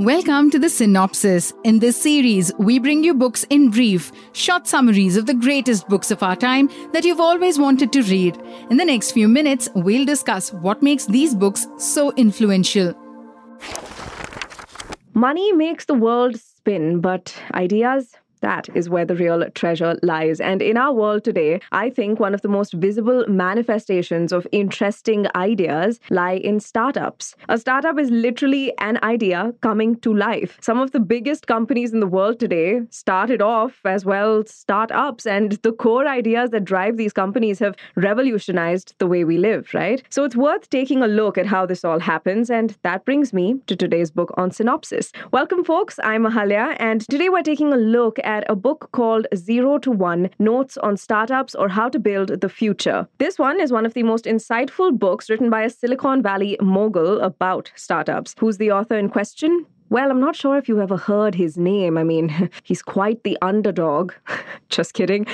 Welcome to the Synopsis. In this series, we bring you books in brief, short summaries of the greatest books of our time that you've always wanted to read. In the next few minutes, we'll discuss what makes these books so influential. Money makes the world spin, but ideas? That is where the real treasure lies. And in our world today, I think one of the most visible manifestations of interesting ideas lie in startups. A startup is literally an idea coming to life. Some of the biggest companies in the world today started off as startups, and the core ideas that drive these companies have revolutionized the way we live, right? So it's worth taking a look at how this all happens, and that brings me to today's book on Synopsis. Welcome, folks. I'm Ahalya, and today we're taking a look at a book called 0 to 1 Notes on Startups or How to Build the Future. This one is one of the most insightful books written by a Silicon Valley mogul about startups. Who's the author in question? Well, I'm not sure if you ever heard his name. I mean, he's quite the underdog. Just kidding.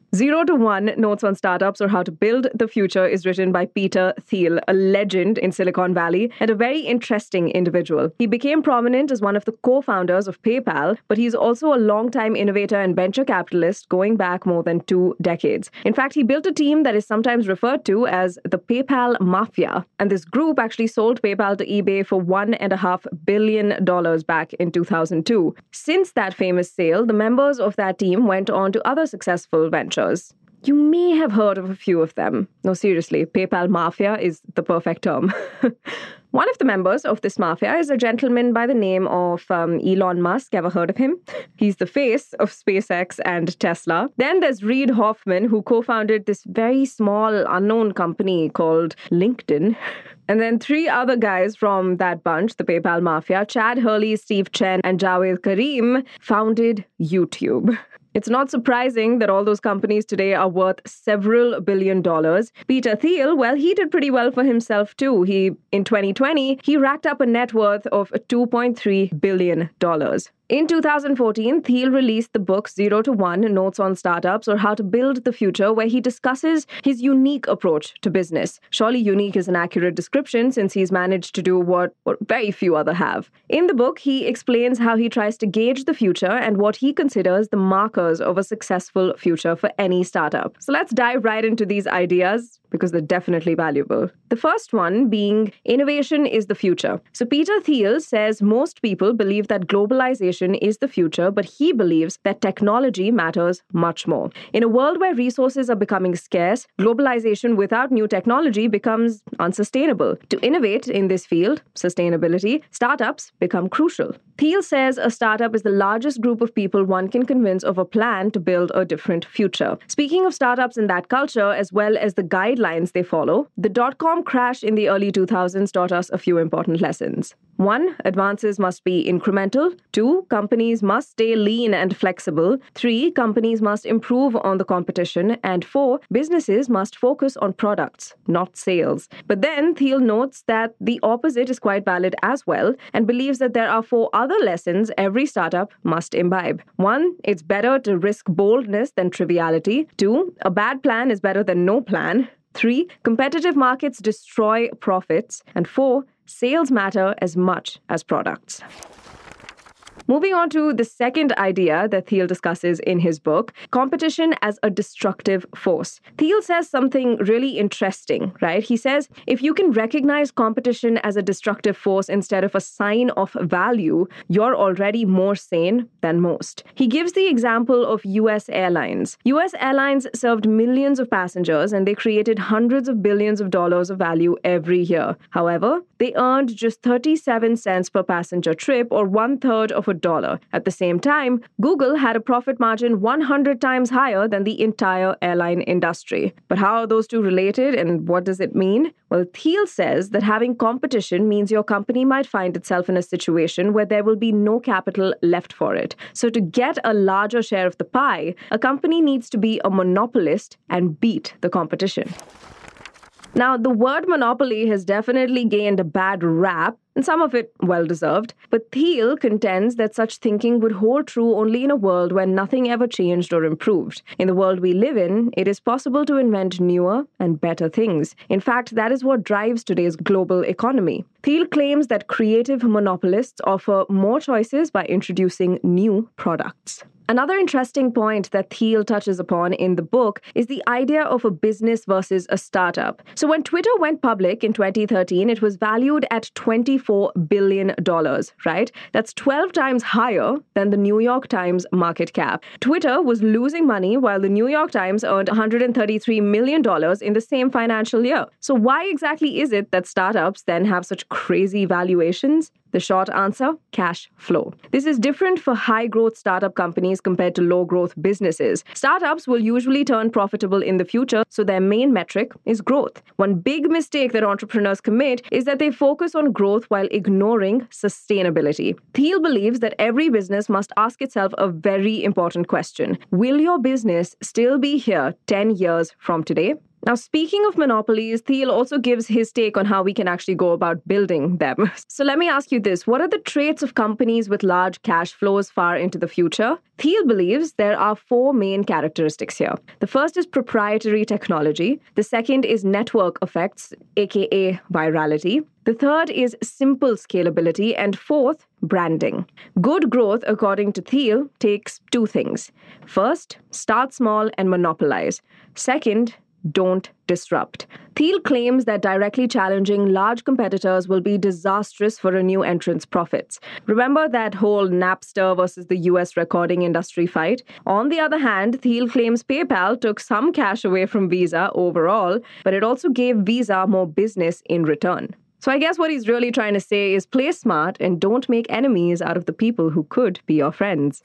0 to 1 Notes on Startups or How to Build the Future is written by Peter Thiel, a legend in Silicon Valley and a very interesting individual. He became prominent as one of the co-founders of PayPal, but he's also a longtime innovator and venture capitalist going back more than 2 decades. In fact, he built a team that is sometimes referred to as the PayPal Mafia, and this group actually sold PayPal to eBay for $1.5 billion back in 2002. Since that famous sale, the members of that team went on to other successful ventures. You may have heard of a few of them. No, seriously, PayPal Mafia is the perfect term. One of the members of this mafia is a gentleman by the name of Elon Musk. Ever heard of him? He's the face of SpaceX and Tesla. Then there's Reid Hoffman, who co-founded this very small, unknown company called LinkedIn. And then 3 other guys from that bunch, the PayPal Mafia, Chad Hurley, Steve Chen, and Javed Karim, founded YouTube. It's not surprising that all those companies today are worth several $billion. Peter Thiel, well, he did pretty well for himself too. In 2020, he racked up a net worth of $2.3 billion. In 2014, Thiel released the book 0 to 1 Notes on Startups or How to Build the Future, where he discusses his unique approach to business. Surely unique is an accurate description since he's managed to do what very few others have. In the book, he explains how he tries to gauge the future and what he considers the markers of a successful future for any startup. So let's dive right into these ideas, because they're definitely valuable. The first one being innovation is the future. So Peter Thiel says most people believe that globalization is the future, but he believes that technology matters much more. In a world where resources are becoming scarce, globalization without new technology becomes unsustainable. To innovate in this field, sustainability, startups become crucial. Thiel says a startup is the largest group of people one can convince of a plan to build a different future. Speaking of startups in that culture, as well as the guidelines they follow, the dot-com crash in the early 2000s taught us a few important lessons. 1, advances must be incremental. 2, companies must stay lean and flexible. 3, companies must improve on the competition. And 4, businesses must focus on products, not sales. But then Thiel notes that the opposite is quite valid as well and believes that there are 4 other lessons every startup must imbibe. 1, it's better to risk boldness than triviality. 2, a bad plan is better than no plan. 3, competitive markets destroy profits. And 4, sales matter as much as products. Moving on to the second idea that Thiel discusses in his book, competition as a destructive force. Thiel says something really interesting, right? He says, if you can recognize competition as a destructive force instead of a sign of value, you're already more sane than most. He gives the example of U.S. Airlines. U.S. Airlines served millions of passengers and they created hundreds of billions of dollars of value every year. However, they earned just 37 cents per passenger trip, or 1/3 of a dollar. At the same time, Google had a profit margin 100 times higher than the entire airline industry. But how are those two related and what does it mean? Well, Thiel says that having competition means your company might find itself in a situation where there will be no capital left for it. So to get a larger share of the pie, a company needs to be a monopolist and beat the competition. Now, the word monopoly has definitely gained a bad rap, and some of it well-deserved, but Thiel contends that such thinking would hold true only in a world where nothing ever changed or improved. In the world we live in, it is possible to invent newer and better things. In fact, that is what drives today's global economy. Thiel claims that creative monopolists offer more choices by introducing new products. Another interesting point that Thiel touches upon in the book is the idea of a business versus a startup. So when Twitter went public in 2013, it was valued at $24 billion, right? That's 12 times higher than the New York Times market cap. Twitter was losing money while the New York Times earned $133 million in the same financial year. So why exactly is it that startups then have such crazy valuations? The short answer, cash flow. This is different for high-growth startup companies compared to low-growth businesses. Startups will usually turn profitable in the future, so their main metric is growth. One big mistake that entrepreneurs commit is that they focus on growth while ignoring sustainability. Thiel believes that every business must ask itself a very important question. Will your business still be here 10 years from today? Now, speaking of monopolies, Thiel also gives his take on how we can actually go about building them. So let me ask you this. What are the traits of companies with large cash flows far into the future? Thiel believes there are 4 main characteristics here. The first is proprietary technology. The second is network effects, aka virality. The third is simple scalability. And fourth, branding. Good growth, according to Thiel, takes 2 things. First, start small and monopolize. Second, don't disrupt. Thiel claims that directly challenging large competitors will be disastrous for a new entrant's profits. Remember that whole Napster versus the US recording industry fight? On the other hand, Thiel claims PayPal took some cash away from Visa overall, but it also gave Visa more business in return. So I guess what he's really trying to say is play smart and don't make enemies out of the people who could be your friends.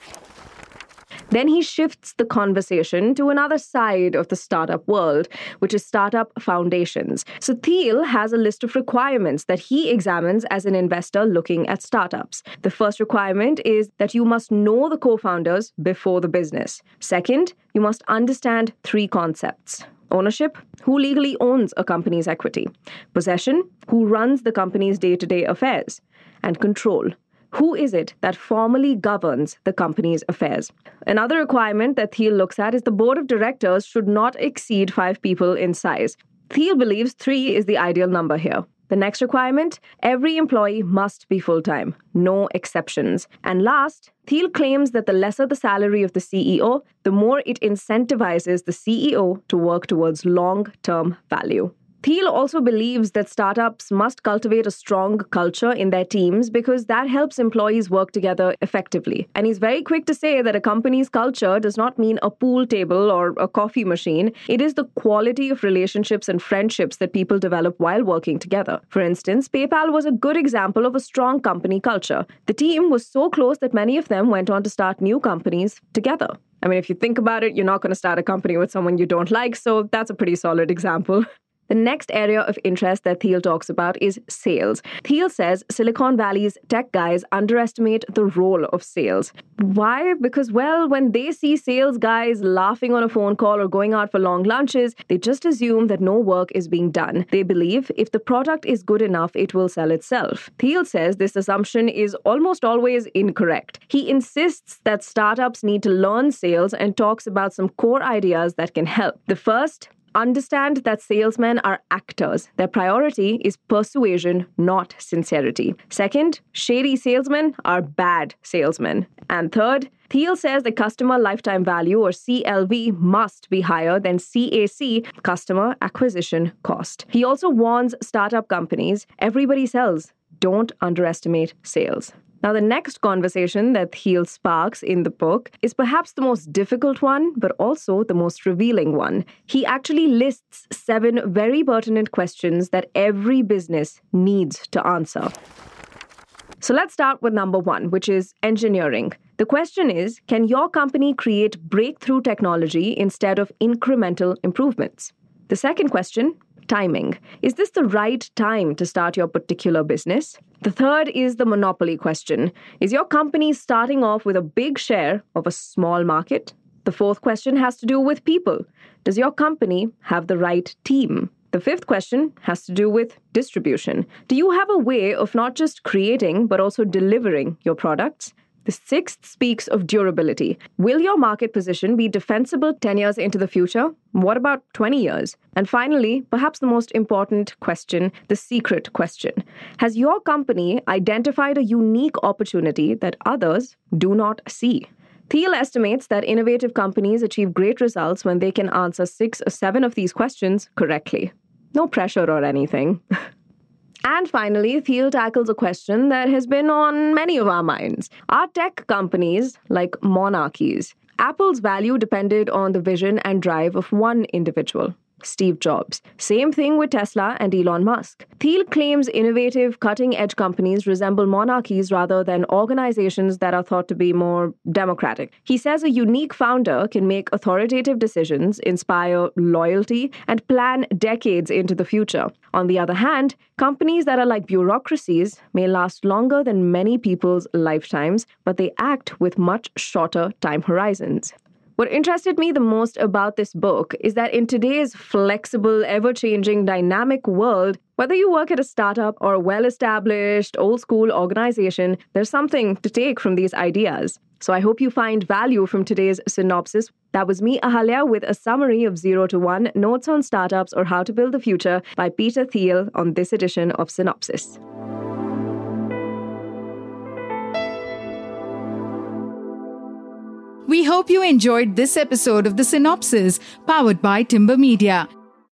Then he shifts the conversation to another side of the startup world, which is startup foundations. So Thiel has a list of requirements that he examines as an investor looking at startups. The first requirement is that you must know the co-founders before the business. Second, you must understand 3 concepts. Ownership, who legally owns a company's equity. Possession, who runs the company's day-to-day affairs. And control. Who is it that formally governs the company's affairs? Another requirement that Thiel looks at is the board of directors should not exceed 5 people in size. Thiel believes 3 is the ideal number here. The next requirement, every employee must be full-time, no exceptions. And last, Thiel claims that the lesser the salary of the CEO, the more it incentivizes the CEO to work towards long-term value. Thiel also believes that startups must cultivate a strong culture in their teams because that helps employees work together effectively. And he's very quick to say that a company's culture does not mean a pool table or a coffee machine. It is the quality of relationships and friendships that people develop while working together. For instance, PayPal was a good example of a strong company culture. The team was so close that many of them went on to start new companies together. I mean, if you think about it, you're not going to start a company with someone you don't like, so that's a pretty solid example. The next area of interest that Thiel talks about is sales. Thiel says Silicon Valley's tech guys underestimate the role of sales. Why? Because, well, when they see sales guys laughing on a phone call or going out for long lunches, they just assume that no work is being done. They believe if the product is good enough, it will sell itself. Thiel says this assumption is almost always incorrect. He insists that startups need to learn sales and talks about some core ideas that can help. The first, understand that salesmen are actors. Their priority is persuasion, not sincerity. Second, shady salesmen are bad salesmen. And third, Thiel says the customer lifetime value, or CLV, must be higher than CAC, customer acquisition cost. He also warns startup companies, everybody sells. Don't underestimate sales. Now, the next conversation that Thiel sparks in the book is perhaps the most difficult one, but also the most revealing one. He actually lists 7 very pertinent questions that every business needs to answer. So let's start with number 1, which is engineering. The question is, can your company create breakthrough technology instead of incremental improvements? The second question, timing. Is this the right time to start your particular business? The third is the monopoly question. Is your company starting off with a big share of a small market? The fourth question has to do with people. Does your company have the right team? The fifth question has to do with distribution. Do you have a way of not just creating, but also delivering your products? The sixth speaks of durability. Will your market position be defensible 10 years into the future? What about 20 years? And finally, perhaps the most important question, the secret question. Has your company identified a unique opportunity that others do not see? Thiel estimates that innovative companies achieve great results when they can answer 6 or 7 of these questions correctly. No pressure or anything. And finally, Thiel tackles a question that has been on many of our minds. Are tech companies like monarchies? Apple's value depended on the vision and drive of one individual, Steve Jobs. Same thing with Tesla and Elon Musk. Thiel claims innovative, cutting-edge companies resemble monarchies rather than organizations that are thought to be more democratic. He says a unique founder can make authoritative decisions, inspire loyalty, and plan decades into the future. On the other hand, companies that are like bureaucracies may last longer than many people's lifetimes, but they act with much shorter time horizons. What interested me the most about this book is that in today's flexible, ever-changing, dynamic world, whether you work at a startup or a well-established, old-school organization, there's something to take from these ideas. So I hope you find value from today's synopsis. That was me, Ahalya, with a summary of 0 to 1, Notes on Startups or How to Build the Future by Peter Thiel on this edition of Synopsis. We hope you enjoyed this episode of The Synopsis, powered by Timber Media.